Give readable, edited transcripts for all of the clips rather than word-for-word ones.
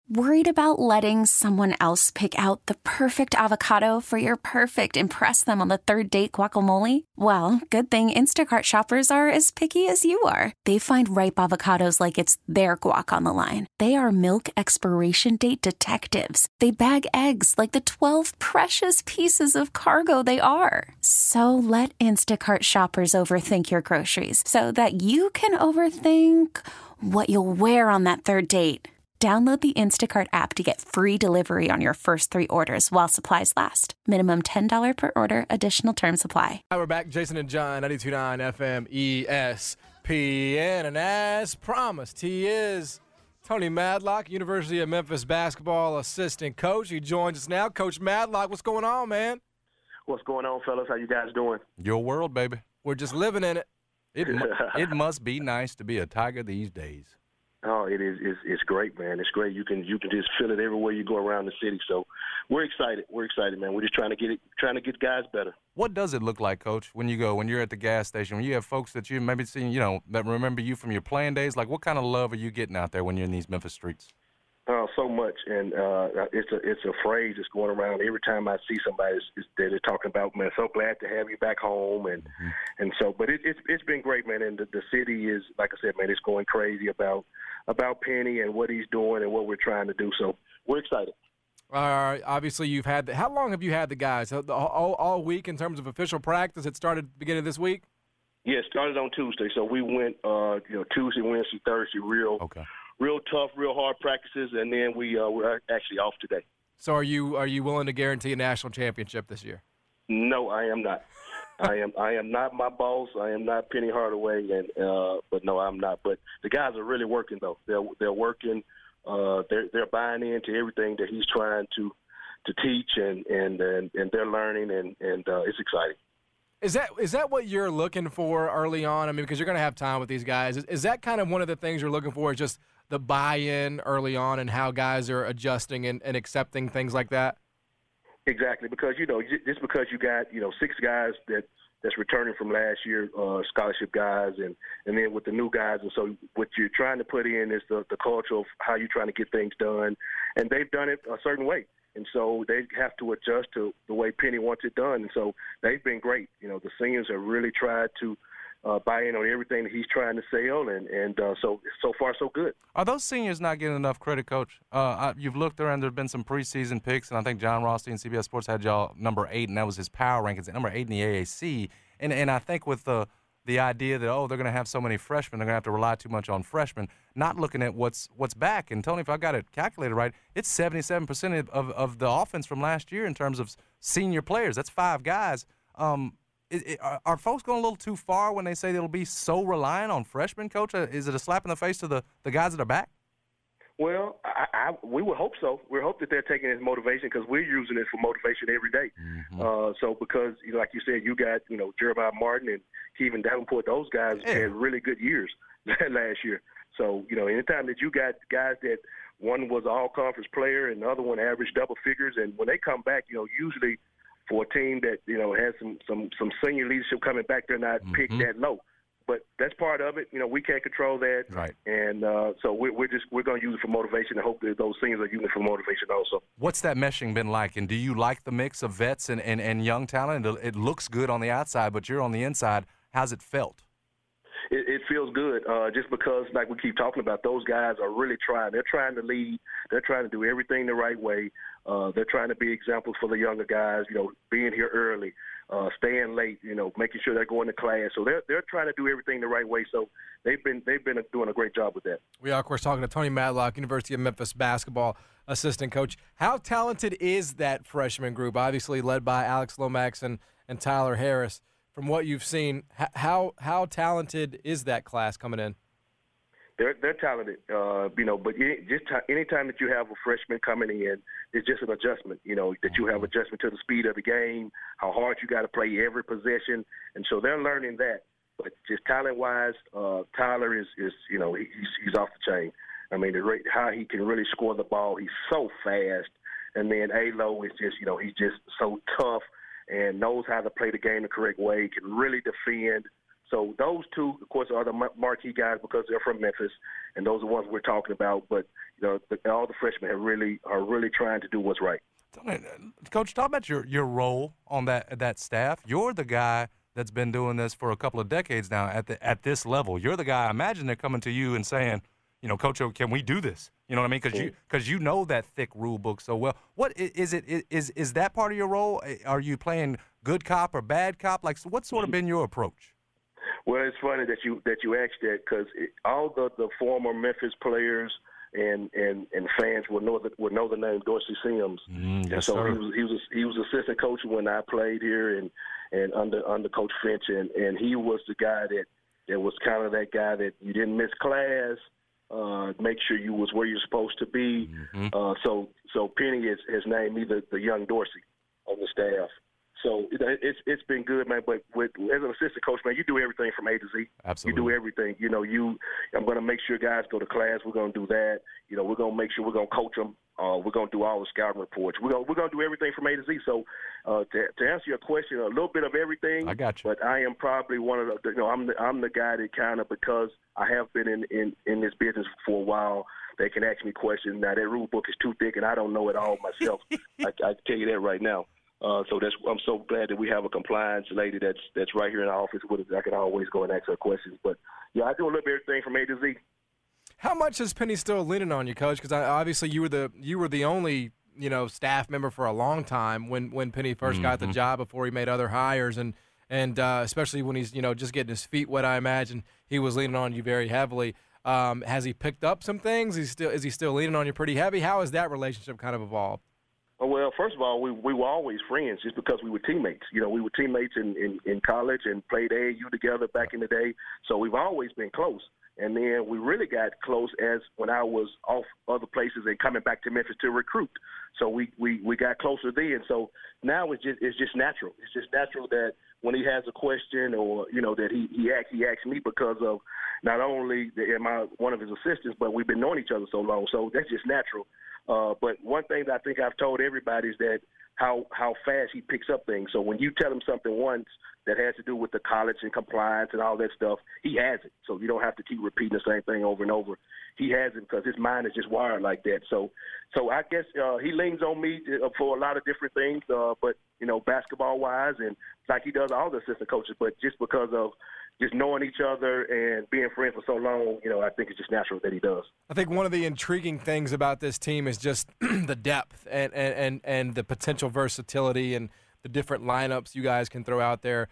Worried about letting someone else pick out the perfect avocado for your perfect impress them on the third date guacamole? Well, good thing Instacart shoppers are as picky as you are. They find ripe avocados like it's their guac on the line. They are milk expiration date detectives. They bag eggs like the 12 precious pieces of cargo they are. So let Instacart shoppers overthink your groceries so that you can overthink what you'll wear on that third date. Download the Instacart app to get free delivery on your first 3 orders while supplies last. Minimum $10 per order. Additional terms apply. Hi, we're back. Jason and John, 92.9 FM ESPN. And as promised, he is Tony Madlock, University of Memphis basketball assistant coach. He joins us now. Coach Madlock, what's going on, man? What's going on, fellas? How you guys doing? Your world, baby. We're just living in it. It must be nice to be a Tiger these days. Oh, it is. It's great, man. It's great. You can just feel it everywhere you go around the city. So we're excited. We're excited, man. We're just trying to get guys better. What does it look like, Coach, when you're at the gas station, when you have folks that you maybe seen, that remember you from your playing days? Like, what kind of love are you getting out there when you're in these Memphis streets? So much, and it's a phrase that's going around every time I see somebody they're talking about, man, so glad to have you back home, and so, but it's been great, man, and the city is, like I said, man, it's going crazy about Penny and what he's doing and what we're trying to do, so we're excited. Obviously, you've had how long have you had the guys? All week in terms of official practice? It started at the beginning of this week? Yeah, it started on Tuesday, so we went Tuesday, Wednesday, Thursday, real tough, real hard practices, and then we're actually off today. So are you willing to guarantee a national championship this year? No, I am not. I am not my boss. I am not Penny Hardaway, but no, I'm not. But the guys are really working though. They're working. They're buying into everything that he's trying to teach, and they're learning, and it's exciting. Is that what you're looking for early on? I mean, because you're going to have time with these guys. Is that kind of one of the things you're looking for? Is just the buy-in early on and how guys are adjusting and accepting things like that? Exactly, because just because you got 6 guys that's returning from last year, scholarship guys, and then with the new guys, and so what you're trying to put in is the culture of how you're trying to get things done, and they've done it a certain way, and so they have to adjust to the way Penny wants it done, and so they've been great. The seniors have really tried to buy in on everything that he's trying to sell, and so far so good. Are those seniors not getting enough credit, Coach? You've looked around. There have been some preseason picks, and I think John Rothstein, CBS Sports, had y'all number 8, and that was his power rankings at number 8 in the AAC. And I think with the idea that, they're going to have so many freshmen, they're going to have to rely too much on freshmen, not looking at what's back. And, Tony, if I got it calculated right, it's 77% of the offense from last year in terms of senior players. That's 5 guys. Are folks going a little too far when they say they'll be so reliant on freshmen, Coach? Is it a slap in the face to the guys that are back? Well, we would hope so. We hope that they're taking it as motivation because we're using it for motivation every day. Mm-hmm. So because, like you said, you got, Jeremiah Martin and Kevin Davenport, those guys had really good years last year. So, anytime that you got guys that one was an all-conference player and the other one averaged double figures, and when they come back, usually – for a team that has some senior leadership coming back, they're not picked that low, but that's part of it. We can't control that, right? And so we're going to use it for motivation and hope that those seniors are using it for motivation also. What's that meshing been like? And do you like the mix of vets and young talent? It looks good on the outside, but you're on the inside. How's it felt? It feels good just because, like we keep talking about, those guys are really trying. They're trying to lead. They're trying to do everything the right way. They're trying to be examples for the younger guys, being here early, staying late, making sure they're going to class. So they're trying to do everything the right way. So they've been doing a great job with that. We are, of course, talking to Tony Madlock, University of Memphis basketball assistant coach. How talented is that freshman group, obviously led by Alex Lomax and Tyler Harris? From what you've seen, how talented is that class coming in? They're talented, but anytime that you have a freshman coming in, it's just an adjustment, that you have adjustment to the speed of the game, how hard you got to play every possession, and so they're learning that. But just talent-wise, Tyler is he's off the chain. I mean, how he can really score the ball, he's so fast, and then Alo is just, he's just so tough and knows how to play the game the correct way, can really defend. So those two, of course, are the marquee guys because they're from Memphis. and those are the ones we're talking about. But all the freshmen are really trying to do what's right. Coach, talk about your role on that staff. You're the guy that's been doing this for a couple of decades now at this level. You're the guy. I imagine they're coming to you and saying, Coach, can we do this? You know what I mean? Because you know that thick rule book so well. What is it? Is that part of your role? Are you playing good cop or bad cop? Like, so what's sort of been your approach? Well, it's funny that you asked that, because all the former Memphis players and fans will know the name Dorsey Sims. Yes, so sir. he was assistant coach when I played here and under Coach Finch, and he was the guy that was kind of that guy that you didn't miss class, make sure you was where you're supposed to be. So Penny has named me the young Dorsey on the staff. So it's been good, man. But as an assistant coach, man, you do everything from A to Z. Absolutely. You do everything. I'm going to make sure guys go to class. We're going to do that. We're going to make sure we're going to coach them. We're going to do all the scouting reports. We're going to do everything from A to Z. So to answer your question, a little bit of everything. I got you. But I am probably one of the. I'm the guy that kind of, because I have been in this business for a while, they can ask me questions. Now that rule book is too thick, and I don't know it all myself. I can tell you that right now. So I'm so glad that we have a compliance lady that's right here in the office with us. I can always go and ask her questions. But yeah, I do a little bit of everything from A to Z. How much is Penny still leaning on you, Coach? Because obviously you were the only staff member for a long time when Penny first got the job before he made other hires, and especially when he's just getting his feet wet. I imagine he was leaning on you very heavily. Has he picked up some things? Is he still leaning on you pretty heavy? How has that relationship kind of evolved? Well, first of all, we were always friends just because we were teammates. We were teammates in college and played AAU together back in the day. So we've always been close. And then we really got close as when I was off other places and coming back to Memphis to recruit. So we got closer then. So now it's just natural. It's just natural that when he has a question or that he asks me, because of not only am I one of his assistants, but we've been knowing each other so long. So that's just natural. But one thing that I think I've told everybody is that how fast he picks up things. So when you tell him something once that has to do with the college and compliance and all that stuff, he has it. So you don't have to keep repeating the same thing over and over. He has it because his mind is just wired like that. So I guess he leans on me for a lot of different things, but basketball-wise, and like he does all the assistant coaches, but just because of just knowing each other and being friends for so long, I think it's just natural that he does. I think one of the intriguing things about this team is just the depth and the potential versatility and the different lineups you guys can throw out there.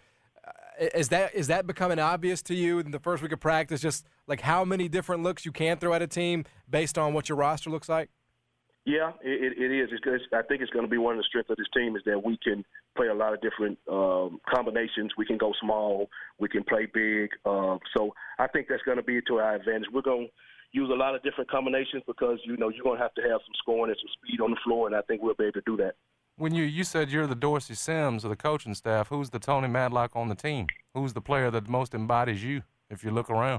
Is that becoming obvious to you in the first week of practice, just like how many different looks you can throw at a team based on what your roster looks like? Yeah, it is. I think it's going to be one of the strengths of this team is that we can play a lot of different combinations. We can go small. We can play big. So I think that's going to be to our advantage. We're going to use a lot of different combinations because, you're going to have some scoring and some speed on the floor, and I think we'll be able to do that. When you said you're the Dorsey Sims of the coaching staff, who's the Tony Madlock on the team? Who's the player that most embodies you if you look around?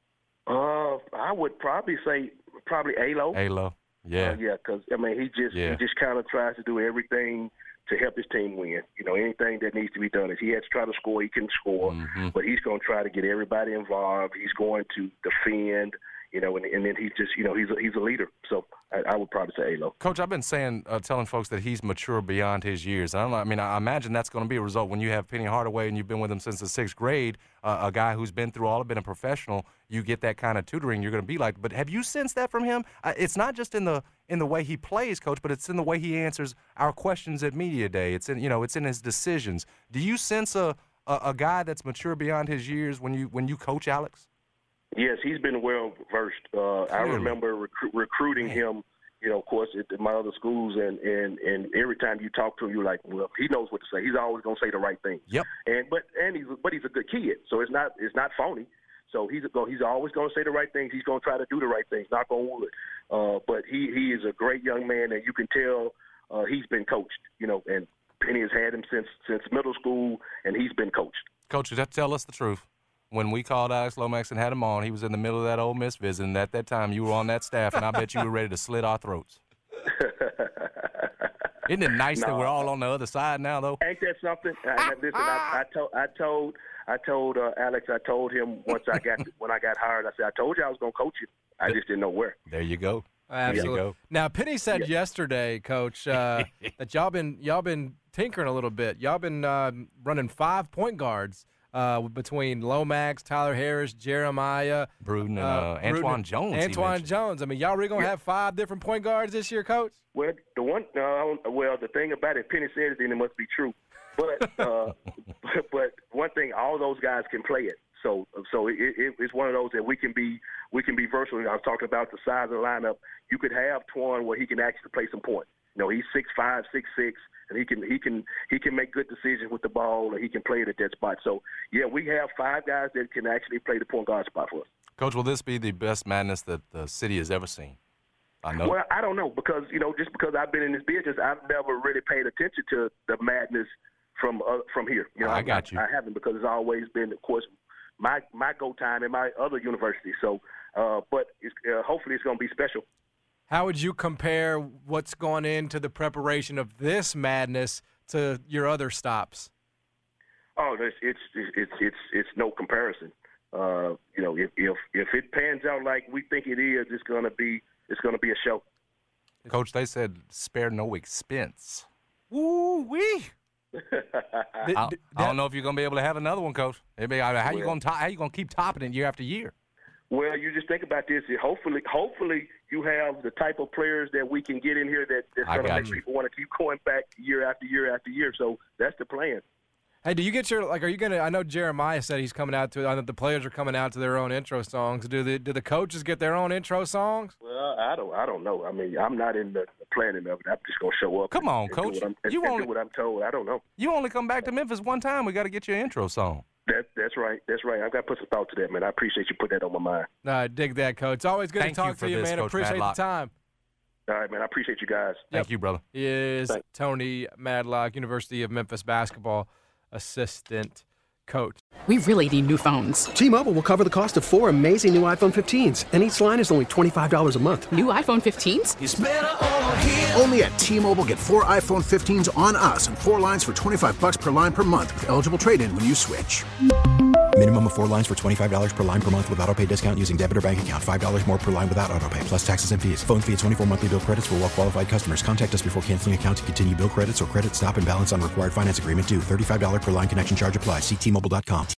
I would probably say Alo. Alo. Yeah. Yeah, because, he just kind of tries to do everything to help his team win. Anything that needs to be done. If he has to try to score, he can score. But he's going to try to get everybody involved. He's going to defend, and then he's just, he's a leader. So I would probably say Alo. Coach, I've been telling folks that he's mature beyond his years. I imagine that's going to be a result when you have Penny Hardaway and you've been with him since the 6th grade, a guy who's been through all, been a professional. You get that kind of tutoring, you're going to be like. But have you sensed that from him? It's not just in the way he plays, Coach, but it's in the way he answers our questions at media day. It's in his decisions. Do you sense a guy that's mature beyond his years when you coach Alex? Yes, he's been well versed. I remember recruiting him, of course, at my other schools, and every time you talk to him, you're like, well, he knows what to say. He's always going to say the right thing. Yep. But he's a good kid, so it's not phony. So he's always going to say the right things. He's going to try to do the right things, knock on wood. But he is a great young man, and you can tell he's been coached. And Penny has had him since middle school, and he's been coached. Coach, you have to tell us the truth. When we called Alex Lomax and had him on, he was in the middle of that Ole Miss visit, and at that time you were on that staff, and I bet you were ready to slit our throats. Isn't it nice that we're all on the other side now, though? Ain't that something? Listen, I I told Alex, I told him when I got hired, I said, I told you I was going to coach you. I just didn't know where. There you go. Absolutely. There you go. Now, Penny said yesterday, Coach, that y'all been tinkering a little bit. Y'all been running 5 point guards between Lomax, Tyler Harris, Jeremiah, Bruden, and Antoine Jones. Antoine Jones. I mean, y'all really gonna have 5 different point guards this year, Coach? Well, the thing about it, Penny said it, then it must be true. But but one thing, all those guys can play it. So it's one of those that we can be versatile. I was talking about the size of the lineup. You could have Twan where he can actually play some point. You know, he's 6'5", 6'6", and he can make good decisions with the ball, and he can play it at that spot. So yeah, we have 5 guys that can actually play the point guard spot for us. Coach, will this be the best madness that the city has ever seen? I know. Well, I don't know because just because I've been in this business, I've never really paid attention to the madness from here. I got you. I haven't because it's always been, of course, my go time in my other university. So, but hopefully it's going to be special. How would you compare what's gone into the preparation of this madness to your other stops? Oh, it's no comparison. If it pans out like we think it is, it's going to be a show. Coach, they said spare no expense. Woo-wee. I don't know if you're going to be able to have another one, Coach. How you going to keep topping it year after year? Well, you just think about this. Hopefully, you have the type of players that we can get in here that's going to make people want to keep going back year after year after year. So that's the plan. Hey, do you get are you going to – I know Jeremiah said he's coming out to – I know the players are coming out to their own intro songs. Do the coaches get their own intro songs? Well, I don't know. I mean, I'm not in the planning of it. I'm just going to show up. Come on, Coach. Do what I'm told. I don't know. You only come back to Memphis one time. We got to get your intro song. That's right. That's right. I've got to put some thought to that, man. I appreciate you putting that on my mind. No, I dig that, Coach. It's always good to talk to you, man. Coach Appreciate Madlock. the time. All right, man. I appreciate you guys. Thank you, brother. He is Tony Madlock, University of Memphis basketball assistant coach. We really need new phones. T-Mobile will cover the cost of 4 amazing new iPhone 15s, and each line is only $25 a month. New iPhone 15s? It's better over here. Only at T-Mobile, get 4 iPhone 15s on us and 4 lines for $25 per line per month with eligible trade-in when you switch. Minimum of 4 lines for $25 per line per month with autopay discount using debit or bank account. $5 more per line without autopay, plus taxes and fees. Phone fee at 24 monthly bill credits for well-qualified customers. Contact us before canceling account to continue bill credits or credit stop and balance on required finance agreement due. $35 per line connection charge applies. See T-Mobile.com.